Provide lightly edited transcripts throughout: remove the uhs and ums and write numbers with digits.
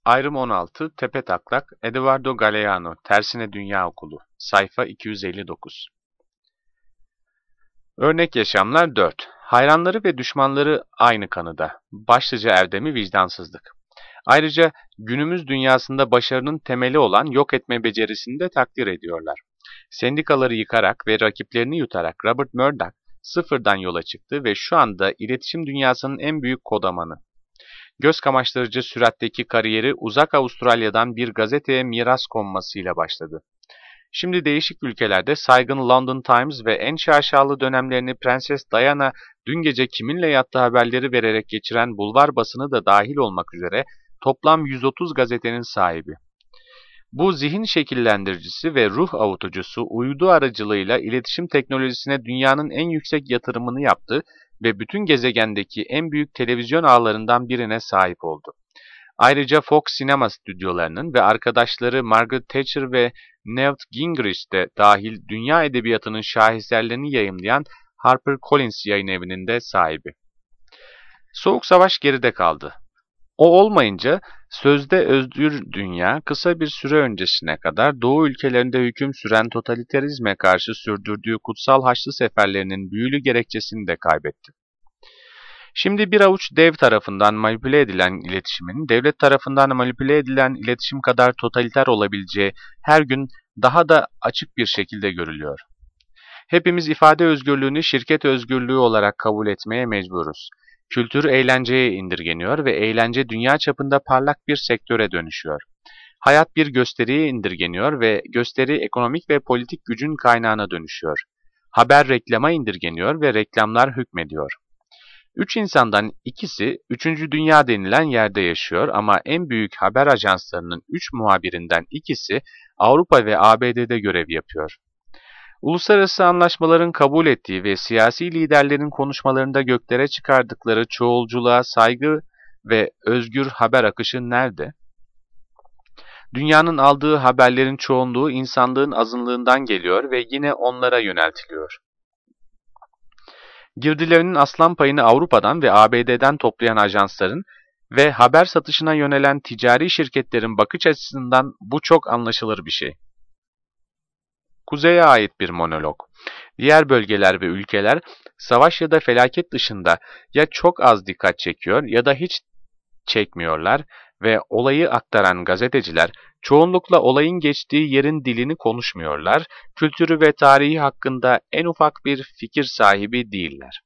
Ayrım 16, Tepetaklak, Eduardo Galeano, Tersine Dünya Okulu, sayfa 259. Örnek yaşamlar 4. Hayranları ve düşmanları aynı kanıda. Başlıca erdemi vicdansızlık. Ayrıca günümüz dünyasında başarının temeli olan yok etme becerisini de takdir ediyorlar. Sendikaları yıkarak ve rakiplerini yutarak Robert Murdoch sıfırdan yola çıktı ve şu anda iletişim dünyasının en büyük kodamanı. Göz kamaştırıcı süratteki kariyeri uzak Avustralya'dan bir gazeteye miras konmasıyla başladı. Şimdi değişik ülkelerde saygın London Times ve en şaşalı dönemlerini Prenses Diana dün gece kiminle yattığı haberleri vererek geçiren bulvar basını da dahil olmak üzere toplam 130 gazetenin sahibi. Bu zihin şekillendiricisi ve ruh avutucusu uydu aracılığıyla iletişim teknolojisine dünyanın en yüksek yatırımını yaptı ve bütün gezegendeki en büyük televizyon ağlarından birine sahip oldu. Ayrıca Fox sinema stüdyolarının ve arkadaşları Margaret Thatcher ve Newt Gingrich de dahil dünya edebiyatının şaheserlerini yayımlayan HarperCollins yayınevi'nin de sahibi. Soğuk Savaş geride kaldı. O olmayınca sözde özgür dünya kısa bir süre öncesine kadar Doğu ülkelerinde hüküm süren totalitarizme karşı sürdürdüğü kutsal Haçlı seferlerinin büyülü gerekçesini de kaybetti. Şimdi bir avuç dev tarafından manipüle edilen iletişimin devlet tarafından manipüle edilen iletişim kadar totaliter olabileceği her gün daha da açık bir şekilde görülüyor. Hepimiz ifade özgürlüğünü şirket özgürlüğü olarak kabul etmeye mecburuz. Kültür eğlenceye indirgeniyor ve eğlence dünya çapında parlak bir sektöre dönüşüyor. Hayat bir gösteriye indirgeniyor ve gösteri ekonomik ve politik gücün kaynağına dönüşüyor. Haber reklama indirgeniyor ve reklamlar hükmediyor. 3 insandan ikisi 3. Dünya denilen yerde yaşıyor ama en büyük haber ajanslarının 3 muhabirinden ikisi Avrupa ve ABD'de görev yapıyor. Uluslararası anlaşmaların kabul ettiği ve siyasi liderlerin konuşmalarında göklere çıkardıkları çoğulculuğa saygı ve özgür haber akışı nerede? Dünyanın aldığı haberlerin çoğunluğu insanlığın azınlığından geliyor ve yine onlara yöneltiliyor. Girdilerinin aslan payını Avrupa'dan ve ABD'den toplayan ajansların ve haber satışına yönelen ticari şirketlerin bakış açısından bu çok anlaşılır bir şey. Kuzey'e ait bir monolog. Diğer bölgeler ve ülkeler savaş ya da felaket dışında ya çok az dikkat çekiyor ya da hiç çekmiyorlar ve olayı aktaran gazeteciler çoğunlukla olayın geçtiği yerin dilini konuşmuyorlar, kültürü ve tarihi hakkında en ufak bir fikir sahibi değiller.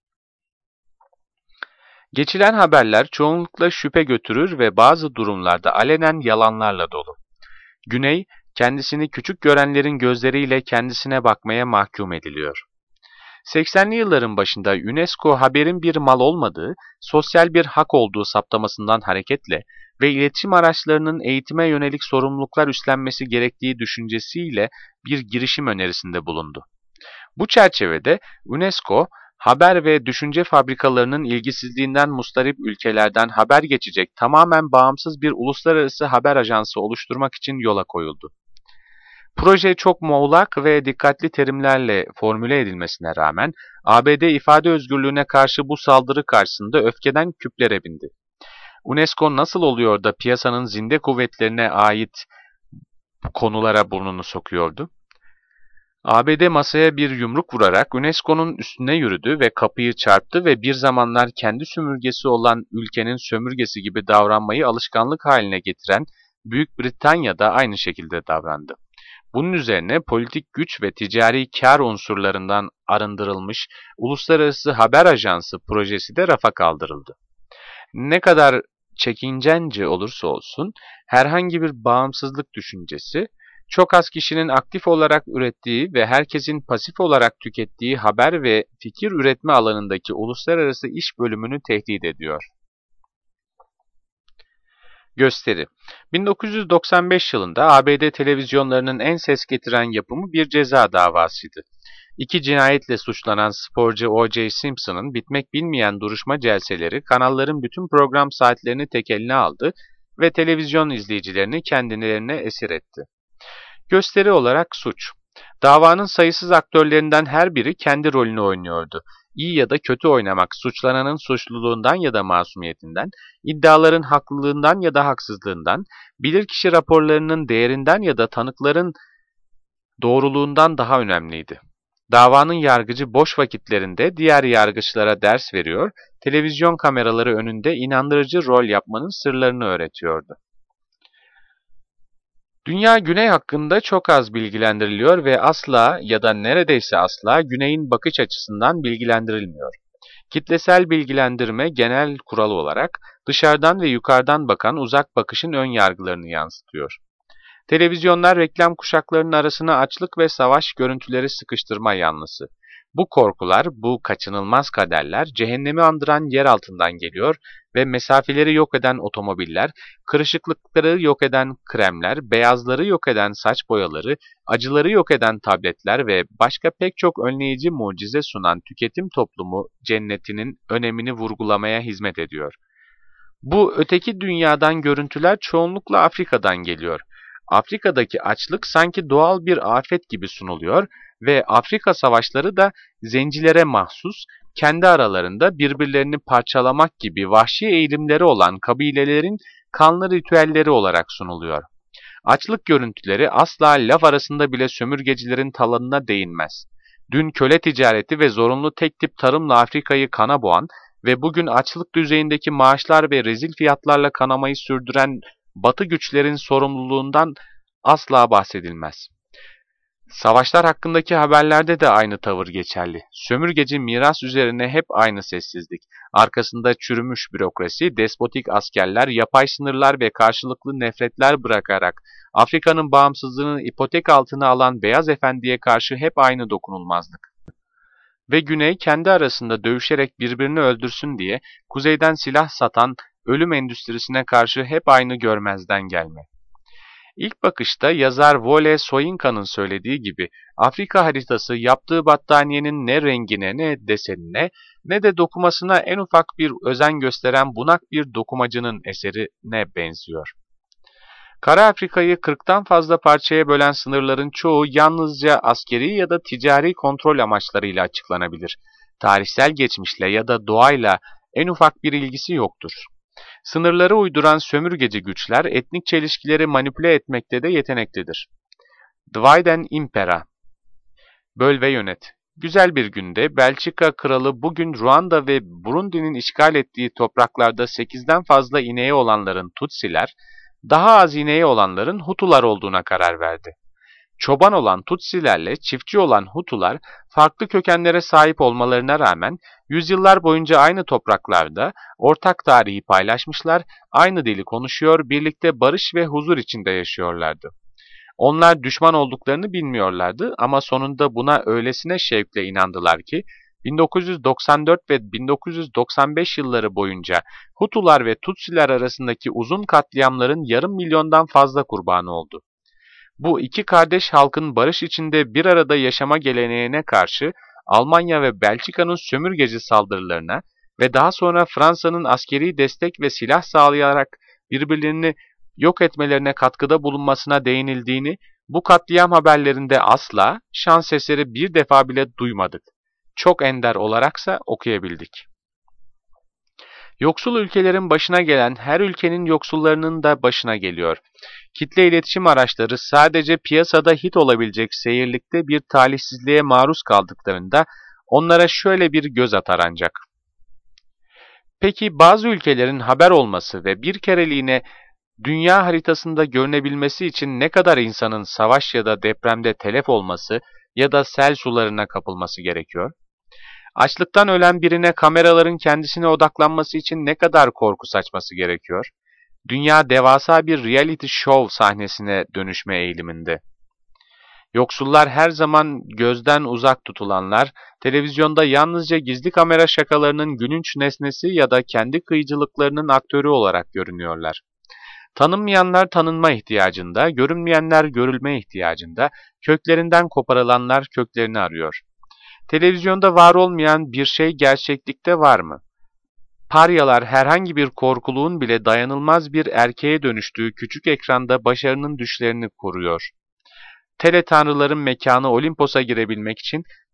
Geçilen haberler çoğunlukla şüphe götürür ve bazı durumlarda alenen yalanlarla dolu. Güney, kendisini küçük görenlerin gözleriyle kendisine bakmaya mahkum ediliyor. 80'li yılların başında UNESCO haberin bir mal olmadığı, sosyal bir hak olduğu saptamasından hareketle ve iletişim araçlarının eğitime yönelik sorumluluklar üstlenmesi gerektiği düşüncesiyle bir girişim önerisinde bulundu. Bu çerçevede UNESCO, haber ve düşünce fabrikalarının ilgisizliğinden mustarip ülkelerden haber geçecek tamamen bağımsız bir uluslararası haber ajansı oluşturmak için yola koyuldu. Proje çok muğlak ve dikkatli terimlerle formüle edilmesine rağmen ABD ifade özgürlüğüne karşı bu saldırı karşısında öfkeden küplere bindi. UNESCO nasıl oluyor da piyasanın zinde kuvvetlerine ait konulara burnunu sokuyordu? ABD masaya bir yumruk vurarak UNESCO'nun üstüne yürüdü ve kapıyı çarptı ve bir zamanlar kendi sömürgesi olan ülkenin sömürgesi gibi davranmayı alışkanlık haline getiren Büyük Britanya da aynı şekilde davrandı. Bunun üzerine politik güç ve ticari kar unsurlarından arındırılmış Uluslararası Haber Ajansı projesi de rafa kaldırıldı. Ne kadar çekincence olursa olsun herhangi bir bağımsızlık düşüncesi, çok az kişinin aktif olarak ürettiği ve herkesin pasif olarak tükettiği haber ve fikir üretme alanındaki uluslararası iş bölümünü tehdit ediyor. Gösteri 1995 yılında ABD televizyonlarının en ses getiren yapımı bir ceza davasıydı. 2 cinayetle suçlanan sporcu O.J. Simpson'ın bitmek bilmeyen duruşma celseleri kanalların bütün program saatlerini tek eline aldı ve televizyon izleyicilerini kendilerine esir etti. Gösteri olarak suç. Davanın sayısız aktörlerinden her biri kendi rolünü oynuyordu. iyi ya da kötü oynamak, suçlananın suçluluğundan ya da masumiyetinden, iddiaların haklılığından ya da haksızlığından, bilirkişi raporlarının değerinden ya da tanıkların doğruluğundan daha önemliydi. Davanın yargıcı boş vakitlerinde diğer yargıçlara ders veriyor, televizyon kameraları önünde inandırıcı rol yapmanın sırlarını öğretiyordu. Dünya Güney hakkında çok az bilgilendiriliyor ve asla ya da neredeyse asla Güney'in bakış açısından bilgilendirilmiyor. Kitlesel bilgilendirme genel kural olarak dışarıdan ve yukarıdan bakan uzak bakışın ön yargılarını yansıtıyor. Televizyonlar reklam kuşaklarının arasına açlık ve savaş görüntüleri sıkıştırma yanlısı. Bu korkular, bu kaçınılmaz kaderler cehennemi andıran yer altından geliyor ve mesafeleri yok eden otomobiller, kırışıklıkları yok eden kremler, beyazları yok eden saç boyaları, acıları yok eden tabletler ve başka pek çok önleyici mucize sunan tüketim toplumu cennetinin önemini vurgulamaya hizmet ediyor. Bu öteki dünyadan görüntüler çoğunlukla Afrika'dan geliyor. Afrika'daki açlık sanki doğal bir afet gibi sunuluyor ve Afrika savaşları da zencilere mahsus, kendi aralarında birbirlerini parçalamak gibi vahşi eğilimleri olan kabilelerin kanlı ritüelleri olarak sunuluyor. Açlık görüntüleri asla laf arasında bile sömürgecilerin talanına değinmez. Dün köle ticareti ve zorunlu tek tip tarımla Afrika'yı kana boğan ve bugün açlık düzeyindeki maaşlar ve rezil fiyatlarla kanamayı sürdüren Batı güçlerin sorumluluğundan asla bahsedilmez. Savaşlar hakkındaki haberlerde de aynı tavır geçerli. Sömürgeci miras üzerine hep aynı sessizlik. Arkasında çürümüş bürokrasi, despotik askerler, yapay sınırlar ve karşılıklı nefretler bırakarak Afrika'nın bağımsızlığını ipotek altına alan beyaz efendiye karşı hep aynı dokunulmazlık. Ve Güney kendi arasında dövüşerek birbirini öldürsün diye kuzeyden silah satan ölüm endüstrisine karşı hep aynı görmezden gelme. İlk bakışta yazar Wole Soyinka'nın söylediği gibi Afrika haritası yaptığı battaniyenin ne rengine ne desenine ne de dokumasına en ufak bir özen gösteren bunak bir dokumacının eserine benziyor. Kara Afrika'yı 40'tan fazla parçaya bölen sınırların çoğu yalnızca askeri ya da ticari kontrol amaçlarıyla açıklanabilir. Tarihsel geçmişle ya da doğayla en ufak bir ilgisi yoktur. Sınırları uyduran sömürgeci güçler etnik çelişkileri manipüle etmekte de yeteneklidir. Divide and Impera, böl ve yönet. Güzel bir günde Belçika kralı bugün Ruanda ve Burundi'nin işgal ettiği topraklarda 8'den fazla ineği olanların Tutsiler, daha az ineği olanların Hutular olduğuna karar verdi. Çoban olan Tutsilerle çiftçi olan Hutular farklı kökenlere sahip olmalarına rağmen yüzyıllar boyunca aynı topraklarda ortak tarihi paylaşmışlar, aynı dili konuşuyor, birlikte barış ve huzur içinde yaşıyorlardı. Onlar düşman olduklarını bilmiyorlardı ama sonunda buna öylesine şevkle inandılar ki 1994 ve 1995 yılları boyunca Hutular ve Tutsiler arasındaki uzun katliamların yarım milyondan fazla kurbanı oldu. Bu iki kardeş halkın barış içinde bir arada yaşama geleneğine karşı Almanya ve Belçika'nın sömürgeci saldırılarına ve daha sonra Fransa'nın askeri destek ve silah sağlayarak birbirlerini yok etmelerine katkıda bulunmasına değinildiğini bu katliam haberlerinde asla şans eseri bir defa bile duymadık. Çok ender olaraksa okuyabildik. Yoksul ülkelerin başına gelen her ülkenin yoksullarının da başına geliyor. Kitle iletişim araçları sadece piyasada hit olabilecek seyirlikte bir talihsizliğe maruz kaldıklarında onlara şöyle bir göz atar ancak. Peki bazı ülkelerin haber olması ve bir kereliğine dünya haritasında görünebilmesi için ne kadar insanın savaş ya da depremde telef olması ya da sel sularına kapılması gerekiyor? Açlıktan ölen birine kameraların kendisine odaklanması için ne kadar korku saçması gerekiyor? Dünya devasa bir reality show sahnesine dönüşme eğiliminde. Yoksullar her zaman gözden uzak tutulanlar, televizyonda yalnızca gizli kamera şakalarının gülünç nesnesi ya da kendi kıyıcılıklarının aktörü olarak görünüyorlar. Tanınmayanlar tanınma ihtiyacında, görünmeyenler görülme ihtiyacında, köklerinden koparılanlar köklerini arıyor. Televizyonda var olmayan bir şey gerçeklikte var mı? Paryalar herhangi bir korkuluğun bile dayanılmaz bir erkeğe dönüştüğü küçük ekranda başarının düşlerini koruyor. Tele tanrıların mekanı Olimpos'a girebilmek için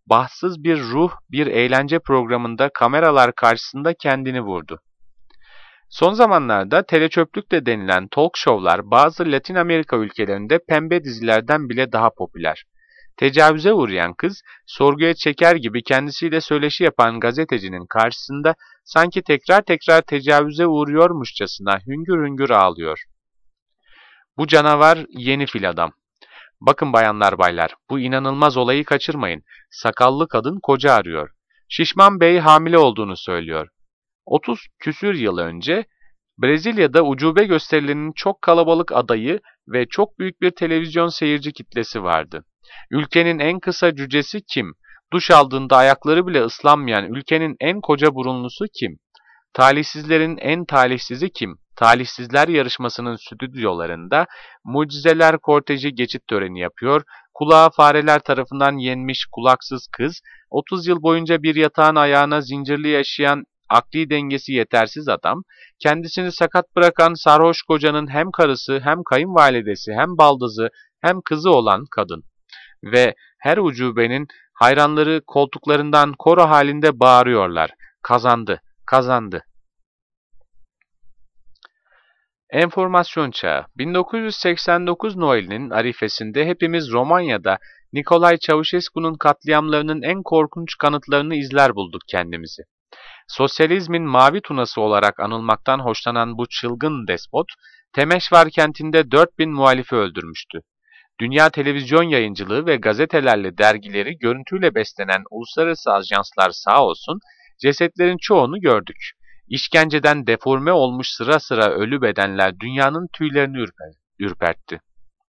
bahtsız bir ruh bir eğlence programında kameralar karşısında kendini vurdu. Son zamanlarda teleçöplük de denilen talk show'lar bazı Latin Amerika ülkelerinde pembe dizilerden bile daha popüler. Tecavüze uğrayan kız, sorguya çeker gibi kendisiyle söyleşi yapan gazetecinin karşısında sanki tekrar tekrar tecavüze uğruyormuşçasına hüngür hüngür ağlıyor. Bu canavar yeni fil adam. Bakın bayanlar baylar, bu inanılmaz olayı kaçırmayın. Sakallı kadın koca arıyor. Şişman bey hamile olduğunu söylüyor. 30 küsür yıl önce Brezilya'da ucube gösterilerinin çok kalabalık adayı ve çok büyük bir televizyon seyirci kitlesi vardı. Ülkenin en kısa cücesi kim? Duş aldığında ayakları bile ıslanmayan ülkenin en koca burunlusu kim? Talihsizlerin en talihsizi kim? Talihsizler yarışmasının stüdyolarında mucizeler korteji geçit töreni yapıyor, kulağı fareler tarafından yenmiş kulaksız kız, 30 yıl boyunca bir yatağın ayağına zincirli yaşayan akli dengesi yetersiz adam, kendisini sakat bırakan sarhoş kocanın hem karısı hem kayınvalidesi hem baldızı hem kızı olan kadın. Ve her ucubenin hayranları koltuklarından koro halinde bağırıyorlar. Kazandı, kazandı. Enformasyon çağı. 1989 Noel'inin arifesinde hepimiz Romanya'da Nicolae Ceausescu'nun katliamlarının en korkunç kanıtlarını izler bulduk kendimizi. Sosyalizmin mavi tunası olarak anılmaktan hoşlanan bu çılgın despot, Temeşvar kentinde 4000 muhalifi öldürmüştü. Dünya televizyon yayıncılığı ve gazetelerle dergileri görüntüyle beslenen uluslararası ajanslar sağ olsun, cesetlerin çoğunu gördük. İşkenceden deforme olmuş sıra sıra ölü bedenler dünyanın tüylerini ürpertti.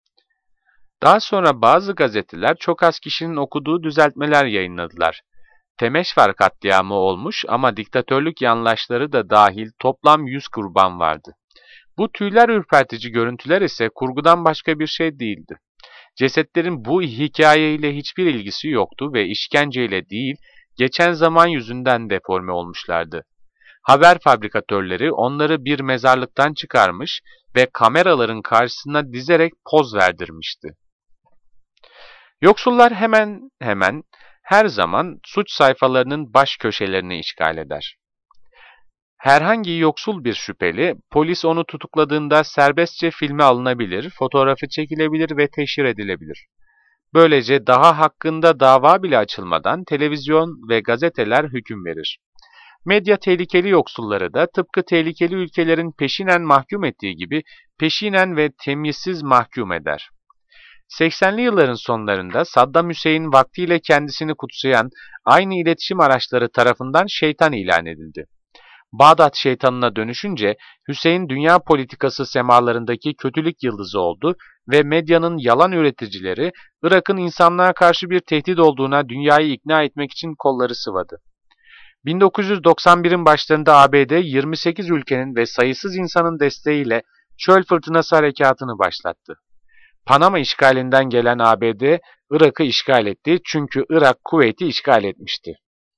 Daha sonra bazı gazeteler çok az kişinin okuduğu düzeltmeler yayınladılar. Temeşvar katliamı olmuş ama diktatörlük yandaşları da dahil toplam 100 kurban vardı. Bu tüyler ürpertici görüntüler ise kurgudan başka bir şey değildi. Cesetlerin bu hikayeyle hiçbir ilgisi yoktu ve işkenceyle değil, geçen zaman yüzünden deforme olmuşlardı. Haber fabrikatörleri onları bir mezarlıktan çıkarmış ve kameraların karşısına dizerek poz verdirmişti. Yoksullar hemen hemen her zaman suç sayfalarının baş köşelerini işgal eder. Herhangi yoksul bir şüpheli, polis onu tutukladığında serbestçe filme alınabilir, fotoğrafı çekilebilir ve teşhir edilebilir. Böylece daha hakkında dava bile açılmadan televizyon ve gazeteler hüküm verir. Medya tehlikeli yoksulları da tıpkı tehlikeli ülkelerin peşinen mahkum ettiği gibi peşinen ve temyissiz mahkum eder. 80'li yılların sonlarında Saddam Hüseyin vaktiyle kendisini kutsayan aynı iletişim araçları tarafından şeytan ilan edildi. Bağdat şeytanına dönüşünce Hüseyin dünya politikası semalarındaki kötülük yıldızı oldu ve medyanın yalan üreticileri Irak'ın insanlığa karşı bir tehdit olduğuna dünyayı ikna etmek için kolları sıvadı. 1991'in başlarında ABD 28 ülkenin ve sayısız insanın desteğiyle Çöl Fırtınası harekatını başlattı. Panama işgalinden gelen ABD, Irak'ı işgal etti çünkü Irak Kuveyt'i işgal etmişti.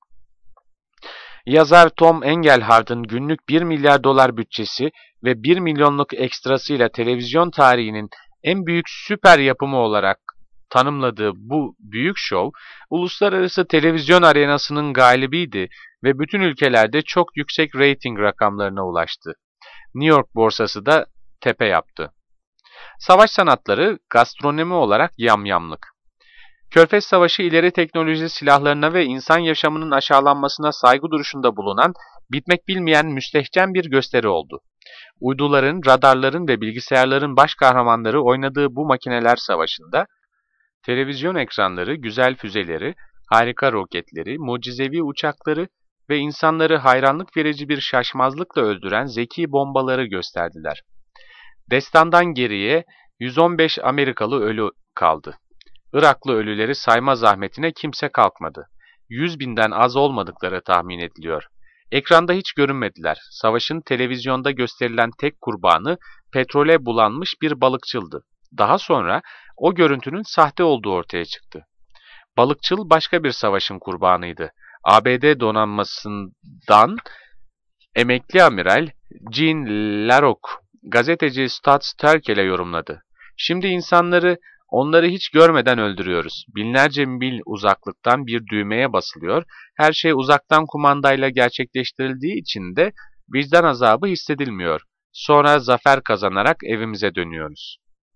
Yazar Tom Engelhardt'ın günlük 1 milyar dolar bütçesi ve 1 milyonluk ekstrasıyla televizyon tarihinin en büyük süper yapımı olarak tanımladığı bu büyük şov, uluslararası televizyon arenasının galibiydi ve bütün ülkelerde çok yüksek reyting rakamlarına ulaştı. New York borsası da tepe yaptı. Savaş sanatları, gastronomi olarak yamyamlık. Körfez Savaşı ileri teknoloji silahlarına ve insan yaşamının aşağılanmasına saygı duruşunda bulunan, bitmek bilmeyen müstehcen bir gösteri oldu. Uyduların, radarların ve bilgisayarların baş kahramanları oynadığı bu makineler savaşında, televizyon ekranları, güzel füzeleri, harika roketleri, mucizevi uçakları ve insanları hayranlık verici bir şaşmazlıkla öldüren zeki bombaları gösterdiler. Destandan geriye 115 Amerikalı ölü kaldı. Iraklı ölüleri sayma zahmetine kimse kalkmadı. 100.000'den az olmadıkları tahmin ediliyor. Ekranda hiç görünmediler. Savaşın televizyonda gösterilen tek kurbanı petrole bulanmış bir balıkçıldı. Daha sonra o görüntünün sahte olduğu ortaya çıktı. Balıkçıl başka bir savaşın kurbanıydı. ABD donanmasından emekli amiral Jean Larocque gazeteci Stats Terkel'e yorumladı. Şimdi insanları Onları hiç görmeden öldürüyoruz. Binlerce mil uzaklıktan bir düğmeye basılıyor. Her şey uzaktan kumandayla gerçekleştirildiği için de vicdan azabı hissedilmiyor. Sonra zafer kazanarak evimize dönüyoruz.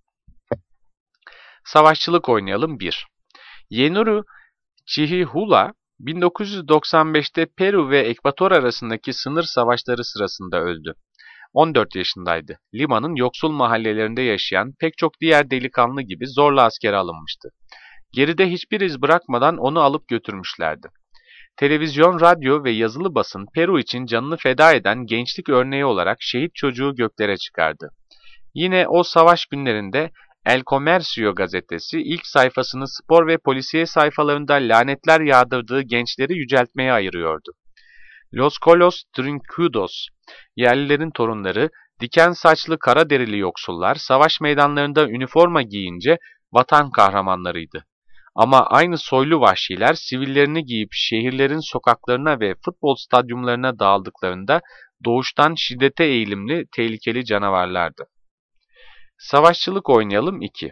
Savaşçılık oynayalım 1. Yenuru Chihihula 1995'te Peru ve Ekvator arasındaki sınır savaşları sırasında öldü. 14 yaşındaydı. Lima'nın yoksul mahallelerinde yaşayan pek çok diğer delikanlı gibi zorla askere alınmıştı. Geride hiçbir iz bırakmadan onu alıp götürmüşlerdi. Televizyon, radyo ve yazılı basın Peru için canını feda eden gençlik örneği olarak şehit çocuğu göklere çıkardı. Yine o savaş günlerinde El Comercio gazetesi ilk sayfasını spor ve polisiye sayfalarında lanetler yağdırdığı gençleri yüceltmeye ayırıyordu. Los Colos Trincudos, yerlilerin torunları, diken saçlı kara derili yoksullar savaş meydanlarında üniforma giyince vatan kahramanlarıydı. Ama aynı soylu vahşiler sivillerini giyip şehirlerin sokaklarına ve futbol stadyumlarına dağıldıklarında doğuştan şiddete eğilimli tehlikeli canavarlardı. Savaşçılık oynayalım 2.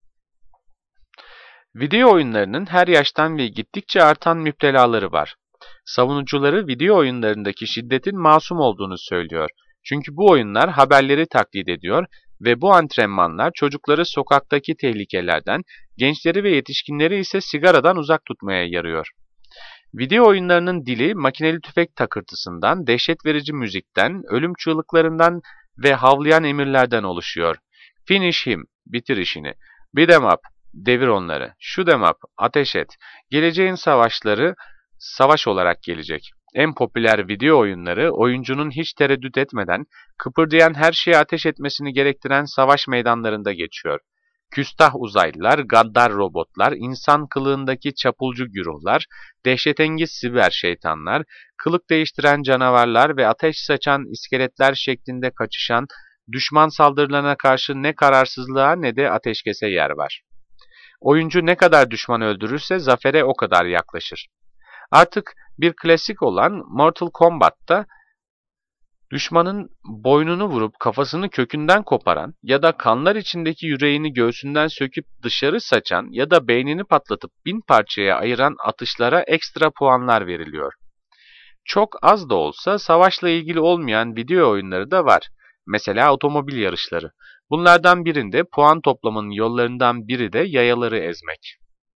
Video oyunlarının her yaştan ve gittikçe artan müptelaları var. Savunucuları video oyunlarındaki şiddetin masum olduğunu söylüyor. Çünkü bu oyunlar haberleri taklit ediyor ve bu antrenmanlar çocukları sokaktaki tehlikelerden, gençleri ve yetişkinleri ise sigaradan uzak tutmaya yarıyor. Video oyunlarının dili makineli tüfek takırtısından, dehşet verici müzikten, ölüm çığlıklarından ve havlayan emirlerden oluşuyor. Finish him, bitir işini. Beat 'em up, devir onları. Shoot 'em up, ateş et. Geleceğin savaşları savaş olarak gelecek. En popüler video oyunları oyuncunun hiç tereddüt etmeden kıpırdayan her şeye ateş etmesini gerektiren savaş meydanlarında geçiyor. Küstah uzaylılar, gaddar robotlar, insan kılığındaki çapulcu güruhlar, dehşetengiz siber şeytanlar, kılık değiştiren canavarlar ve ateş saçan iskeletler şeklinde kaçışan düşman saldırılarına karşı ne kararsızlığa ne de ateşkese yer var. Oyuncu ne kadar düşman öldürürse zafere o kadar yaklaşır. Artık bir klasik olan Mortal Kombat'ta düşmanın boynunu vurup kafasını kökünden koparan ya da kanlar içindeki yüreğini göğsünden söküp dışarı saçan ya da beynini patlatıp 1000 parçaya ayıran atışlara ekstra puanlar veriliyor. Çok az da olsa savaşla ilgili olmayan video oyunları da var. Mesela otomobil yarışları. Bunlardan birinde puan toplamanın yollarından biri de yayaları ezmek.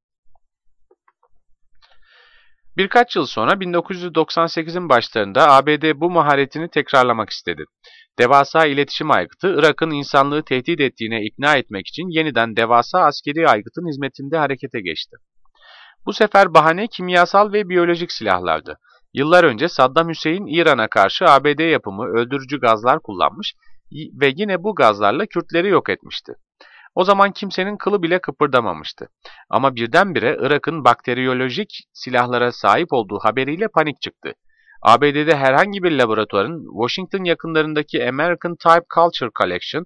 Birkaç yıl sonra 1998'in başlarında ABD bu maharetini tekrarlamak istedi. Devasa iletişim aygıtı, Irak'ın insanlığı tehdit ettiğine ikna etmek için yeniden devasa askeri aygıtın hizmetinde harekete geçti. Bu sefer bahane kimyasal ve biyolojik silahlardı. Yıllar önce Saddam Hüseyin İran'a karşı ABD yapımı öldürücü gazlar kullanmış ve yine bu gazlarla Kürtleri yok etmişti. O zaman kimsenin kılı bile kıpırdamamıştı. Ama birdenbire Irak'ın bakteriyolojik silahlara sahip olduğu haberiyle panik çıktı. ABD'de herhangi bir laboratuvarın Washington yakınlarındaki American Type Culture Collection,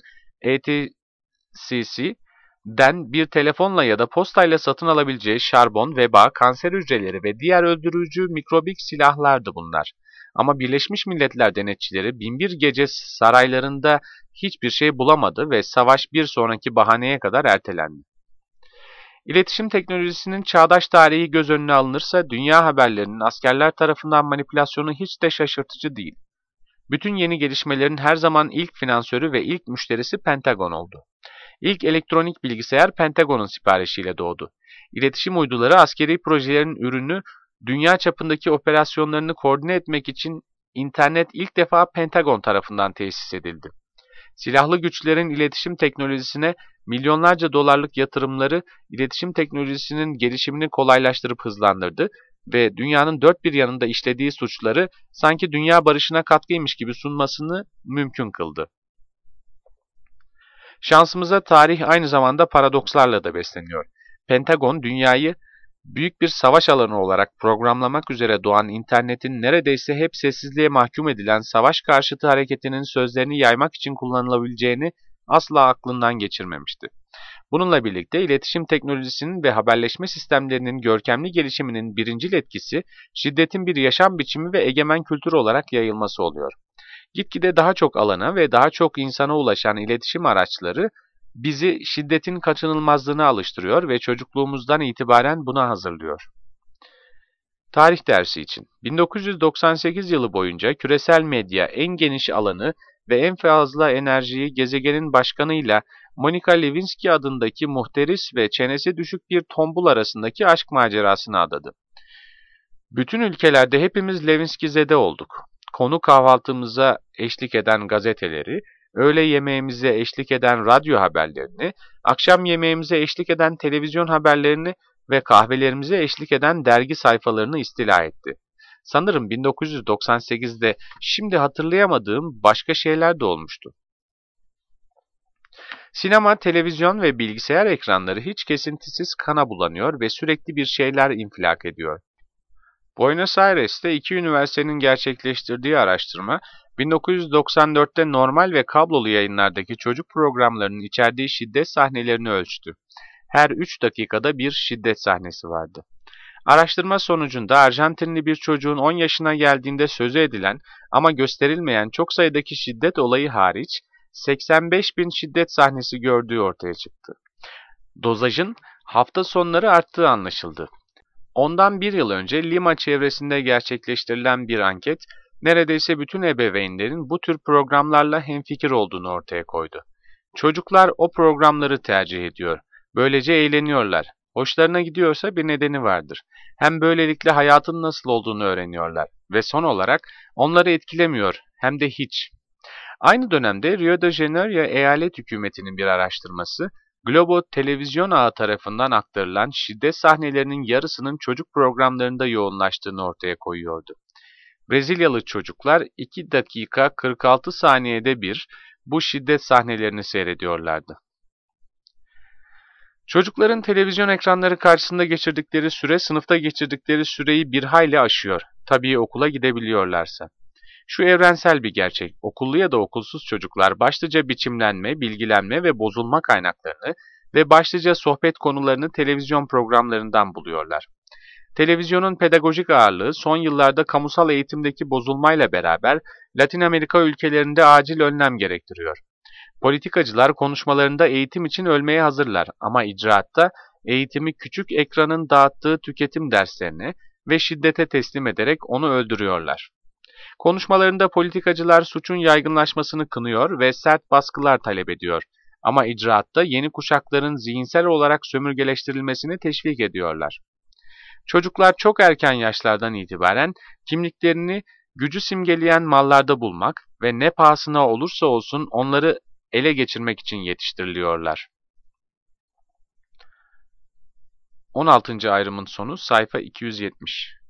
ATCC'den bir telefonla ya da postayla satın alabileceği şarbon, veba, kanser hücreleri ve diğer öldürücü mikrobik silahlardı bunlar. Ama Birleşmiş Milletler denetçileri binbir gece saraylarında hiçbir şey bulamadı ve savaş bir sonraki bahaneye kadar ertelendi. İletişim teknolojisinin çağdaş tarihi göz önüne alınırsa dünya haberlerinin askerler tarafından manipülasyonu hiç de şaşırtıcı değil. Bütün yeni gelişmelerin her zaman ilk finansörü ve ilk müşterisi Pentagon oldu. İlk elektronik bilgisayar Pentagon'un siparişiyle doğdu. İletişim uyduları askeri projelerin ürünü, dünya çapındaki operasyonlarını koordine etmek için internet ilk defa Pentagon tarafından tesis edildi. Silahlı güçlerin iletişim teknolojisine milyonlarca dolarlık yatırımları iletişim teknolojisinin gelişimini kolaylaştırıp hızlandırdı ve dünyanın dört bir yanında işlediği suçları sanki dünya barışına katkıymış gibi sunmasını mümkün kıldı. Şansımıza tarih aynı zamanda paradokslarla da besleniyor. Pentagon dünyayı büyük bir savaş alanı olarak programlamak üzere doğan internetin neredeyse hep sessizliğe mahkum edilen savaş karşıtı hareketinin sözlerini yaymak için kullanılabileceğini asla aklından geçirmemişti. Bununla birlikte iletişim teknolojisinin ve haberleşme sistemlerinin görkemli gelişiminin birincil etkisi şiddetin bir yaşam biçimi ve egemen kültür olarak yayılması oluyor. Gitgide daha çok alana ve daha çok insana ulaşan iletişim araçları bizi şiddetin kaçınılmazlığına alıştırıyor ve çocukluğumuzdan itibaren buna hazırlıyor. Tarih dersi için 1998 yılı boyunca küresel medya en geniş alanı ve en fazla enerjiyi gezegenin başkanıyla Monica Lewinsky adındaki muhteris ve çenesi düşük bir tombul arasındaki aşk macerasına adadı. Bütün ülkelerde hepimiz Lewinsky'zede olduk. Konu kahvaltımıza eşlik eden gazeteleri, öğle yemeğimize eşlik eden radyo haberlerini, akşam yemeğimize eşlik eden televizyon haberlerini ve kahvelerimize eşlik eden dergi sayfalarını istila etti. Sanırım 1998'de şimdi hatırlayamadığım başka şeyler de olmuştu. Sinema, televizyon ve bilgisayar ekranları hiç kesintisiz kana bulanıyor ve sürekli bir şeyler infilak ediyor. Buenos Aires'te iki üniversitenin gerçekleştirdiği araştırma, 1994'te normal ve kablolu yayınlardaki çocuk programlarının içerdiği şiddet sahnelerini ölçtü. Her 3 dakikada bir şiddet sahnesi vardı. Araştırma sonucunda Arjantinli bir çocuğun 10 yaşına geldiğinde sözü edilen ama gösterilmeyen çok sayıdaki şiddet olayı hariç 85 bin şiddet sahnesi gördüğü ortaya çıktı. Dozajın hafta sonları arttığı anlaşıldı. Ondan bir yıl önce Lima çevresinde gerçekleştirilen bir anket, neredeyse bütün ebeveynlerin bu tür programlarla hemfikir olduğunu ortaya koydu. Çocuklar o programları tercih ediyor. Böylece eğleniyorlar. Hoşlarına gidiyorsa bir nedeni vardır. Hem böylelikle hayatın nasıl olduğunu öğreniyorlar. Ve son olarak onları etkilemiyor, hem de hiç. Aynı dönemde Rio de Janeiro eyalet hükümetinin bir araştırması, Globo televizyon ağı tarafından aktarılan şiddet sahnelerinin yarısının çocuk programlarında yoğunlaştığını ortaya koyuyordu. Brezilyalı çocuklar 2 dakika 46 saniyede bir bu şiddet sahnelerini seyrediyorlardı. Çocukların televizyon ekranları karşısında geçirdikleri süre sınıfta geçirdikleri süreyi bir hayli aşıyor. Tabii okula gidebiliyorlarsa. Şu evrensel bir gerçek, okullu ya da okulsuz çocuklar başlıca biçimlenme, bilgilenme ve bozulma kaynaklarını ve başlıca sohbet konularını televizyon programlarından buluyorlar. Televizyonun pedagojik ağırlığı son yıllarda kamusal eğitimdeki bozulmayla beraber Latin Amerika ülkelerinde acil önlem gerektiriyor. Politikacılar konuşmalarında eğitim için ölmeye hazırlar ama icraatta eğitimi küçük ekranın dağıttığı tüketim derslerine ve şiddete teslim ederek onu öldürüyorlar. Konuşmalarında politikacılar suçun yaygınlaşmasını kınıyor ve sert baskılar talep ediyor. Ama icraatta yeni kuşakların zihinsel olarak sömürgeleştirilmesini teşvik ediyorlar. Çocuklar çok erken yaşlardan itibaren kimliklerini gücü simgeleyen mallarda bulmak ve ne pahasına olursa olsun onları ele geçirmek için yetiştiriliyorlar. 16. ayrımın sonu sayfa 270.